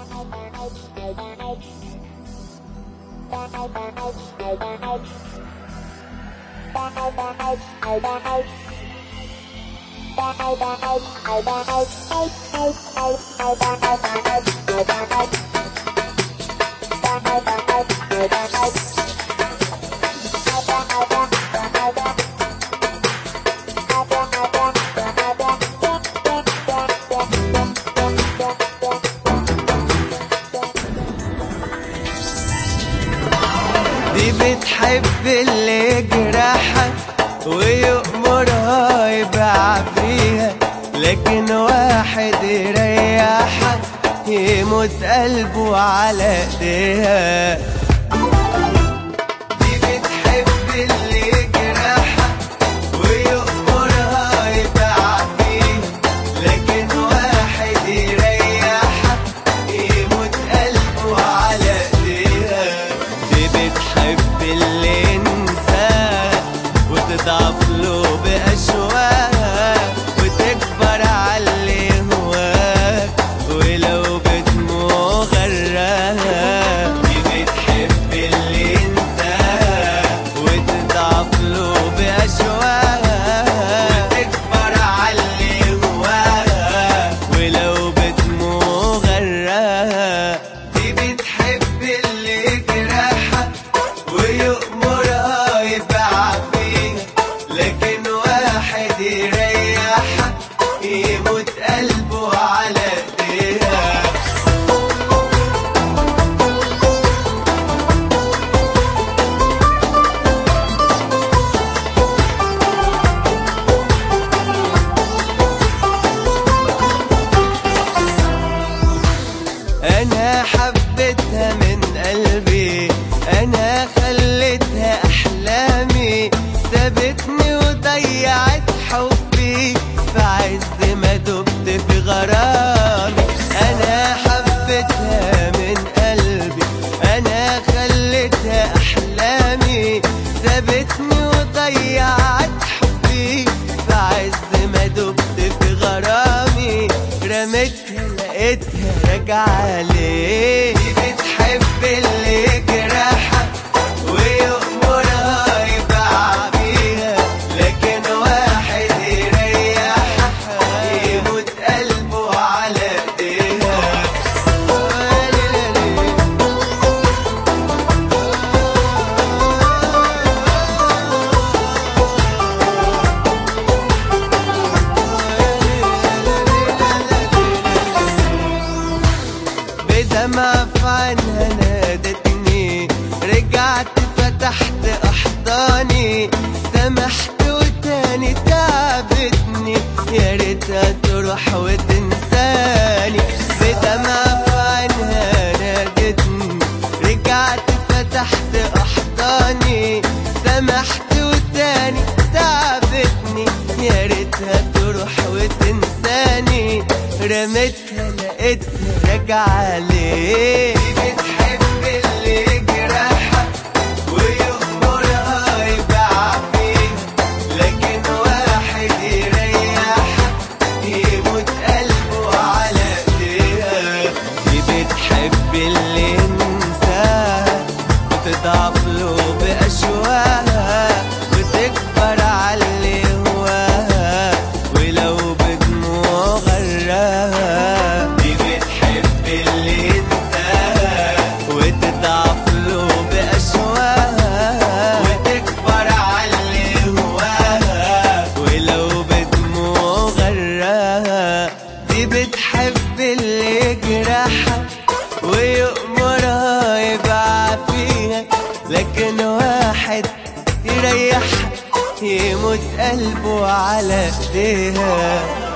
دي بتحب اللي يجرحها ويأمرها يبيع فيها، لكن واحد يريحها يموت قلبه على ايديها. دي بتحب اللي يجرحها ويأمرها يبيع فيها، لكن واحد يريحها يموت قلبه على ايديها. دي بتحب اللي ينساه وتضعف له بأشواقها وتكبر على اللي هواه ولو بدموع غراها. دي بتحب اللي ينساه وتضعف له بأشواقها وتكبر على اللي هواه ولو بدموع غراها. دي بتحب اللي يجرحها ويأمرها يبيع فيها، لكن واحد يريحها يموت قلبه على ايديها. انا حبيتها من قلبي، انا خليتها احلامي، سابتني وضيعت حبي في عز ما دبت في غرامي. انا حبيتها من قلبي، انا خليتها احلامي، سابتني وضيعت حبي في عز ما دبت في غرامي. رميتها لقيتها راجعة ليه. دي بتحب اللي يجرحها ويأمرها يبيع فيها، لكن واحد يريحها يموت قلبه على ايديها. بدمع في عينها نادتني، رجعت فتحت احضاني، سمحت وتاني تعبتني، يا ريتها تروح وتنساني. بدمع في عينها نادتني، رجعت فتحت احضاني، سمحت وتاني تعبتني، يا ريتها تروح وتنساني. رميتها لقيتها راجعة ليه. دي بتحب اللي يجرحها ويأمرها يبيع فيها، لكن واحد يريحها يموت قلبه على ايديها. دي بتحب اللي ينساها وتضعف له بأشواقها وتكبر على اللي هواها ولو بدموع غراها. دي بتحب اللي ينساها وتضعف له بأشواقها وتكبر على اللي هواها ولو بدموع غراها. دي بتحب اللي يجرحها ويأمرها يبيع فيها، لكن واحد يريحها يموت قلبه على ايديها.